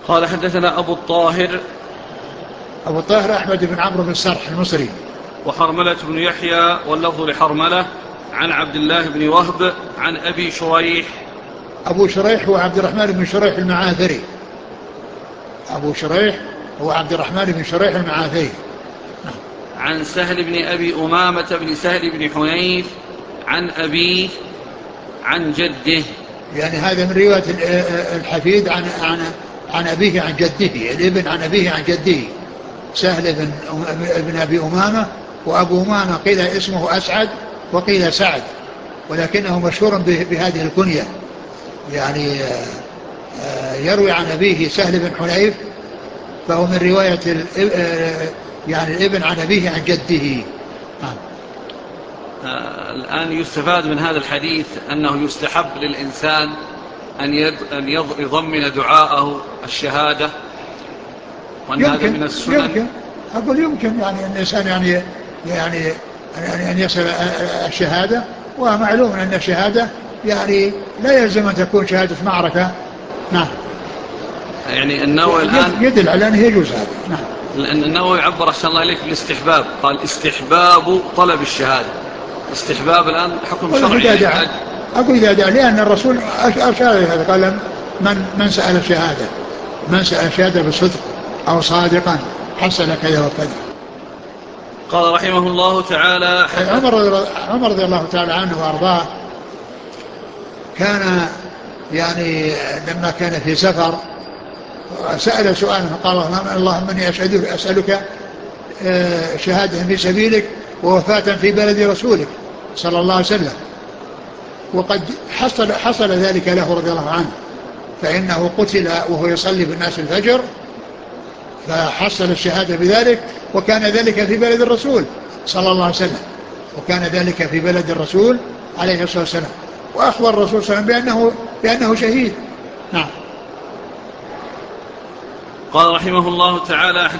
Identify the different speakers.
Speaker 1: قال حدثنا أبو الطاهر
Speaker 2: أحمد بن عمرو بن السرح المصري.
Speaker 1: وحرملة بن يحيى واللفظ لحرملة عن عبد الله بن وهب عن أبي شريح.
Speaker 2: أبو شريح هو عبد الرحمن بن شريح المعافري. أبو شريح هو عبد الرحمن بن شريح المعافري.
Speaker 1: عن سهل بن أبي أمامة بن سهل بن حنيف عن أبيه عن جده.
Speaker 2: يعني هذا من رواية الحفيد عن أبيه عن جده، الابن عن أبيه عن جده. سهل بن أبي أمامة، وأبو أمامة قيل اسمه أسعد وقيل سعد، ولكنه مشهور بهذه الكنية. يعني يروي عن أبيه سهل بن حنيف، فهو من رواية يعني الابن عن أبيه عن جده.
Speaker 1: الآن يستفاد من هذا الحديث أنه يستحب للإنسان أن يضمن دعاءه الشهادة، وأن هذا من السنن.
Speaker 2: أقول يمكن يعني الإنسان يعني أن يسأل الشهادة، ومعلوم أن الشهادة يعني لا يلزم أن تكون شهادة معركة. نعم.
Speaker 1: يعني النووي الآن
Speaker 2: يدل على أنه يجوز هذا. نعم.
Speaker 1: لأن النووي عبر أحسن الله إليك بالاستحباب، قال استحباب طلب الشهادة. استحباب الآن حكم شرعي.
Speaker 2: أقول إذا دعا، لأن الرسول أشار إلى هذا، قال من سأل الشهادة، من سأل الشهادة بصدق أو صادقا حصل كذا وكذا.
Speaker 1: قال رحمه الله تعالى
Speaker 2: عمر رضي الله تعالى عنه وأرضاه كان يعني لما كان في سفر سأل سؤالا فقال اللهم إني أسألك شهادة في سبيلك ووفاة في بلد رسولك صلى الله عليه وسلم. وقد حصل ذلك له رضي الله عنه، فإنه قتل وهو يصلي بالناس الفجر، فحصل الشهادة بذلك، وكان ذلك في بلد الرسول صلى الله عليه وسلم، وكان ذلك في بلد الرسول عليه الصلاة والسلام، وأخبر الرسول صلى الله عليه وسلم بأنه شهيد. نعم.
Speaker 1: قال رحمه الله تعالى